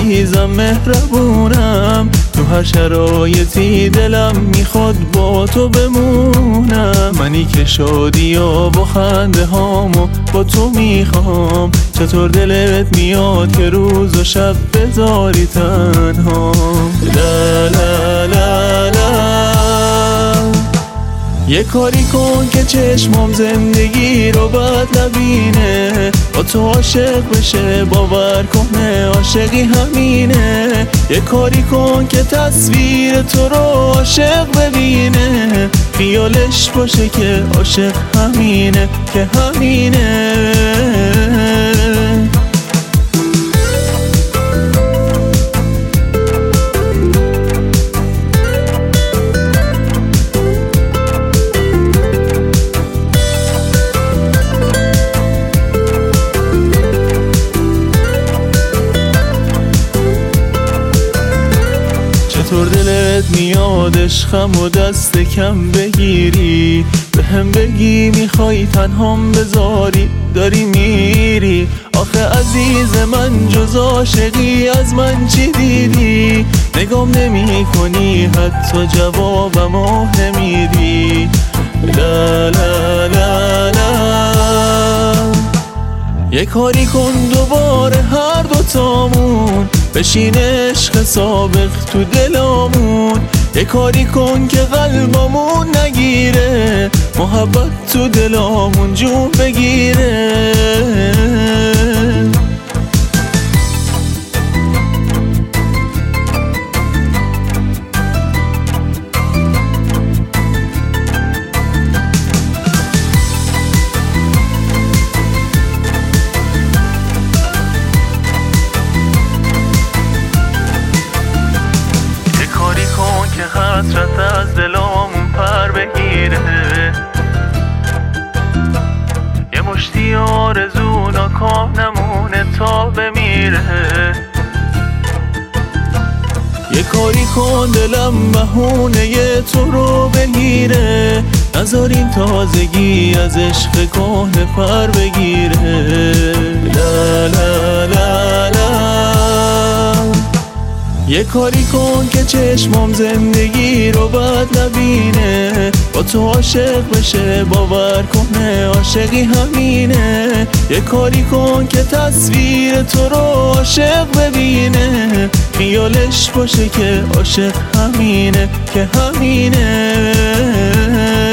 عزیزم مهربونم، تو هر شرایطی دلم میخواد با تو بمونم. منی که شادی و خنده هامو با تو میخوام، چطور دلت میاد که روز و شب بذاری تنها؟ لا لا لا لا. یه کاری کن که چشمام زندگی رو بد نبینه، با تو عاشق بشه باور کنه عاشقی همینه. یه کاری کن که تصویر تو رو عاشق ببینه، خیالش باشه که عاشق همینه که همینه. چطور دلت میاد عشقم و دست کم بگیری، به هم بگی میخوای تنهام بذاری داری میری. آخه عزیز من جز عاشقی از من چی دیدی؟ نگام نمی کنی حتی جوابمو نمیدی. لا لا لا لا. یه کاری کن دوباره هر دوتامون بشین عشق سابق تو دلامون. یه کاری کن که قلبمون نگیره، محبت تو دلامون جون بگیره. حسرت از دلامون پر بگیره، یه مشتی آرزو ناکام نمونه تا بمیره. یه کاری کن دلم بهونه تو رو بگیره، نذار این تازگی از عشق کهنه پر بگیره. لا لا لا لا. یه کاری کن که چشمام زندگی رو بد نبینه، با تو عاشق بشه باور کنه عاشقی همینه. یه کاری کن که تصویر تو رو عاشق ببینه، خیالش باشه که عاشق همینه که همینه.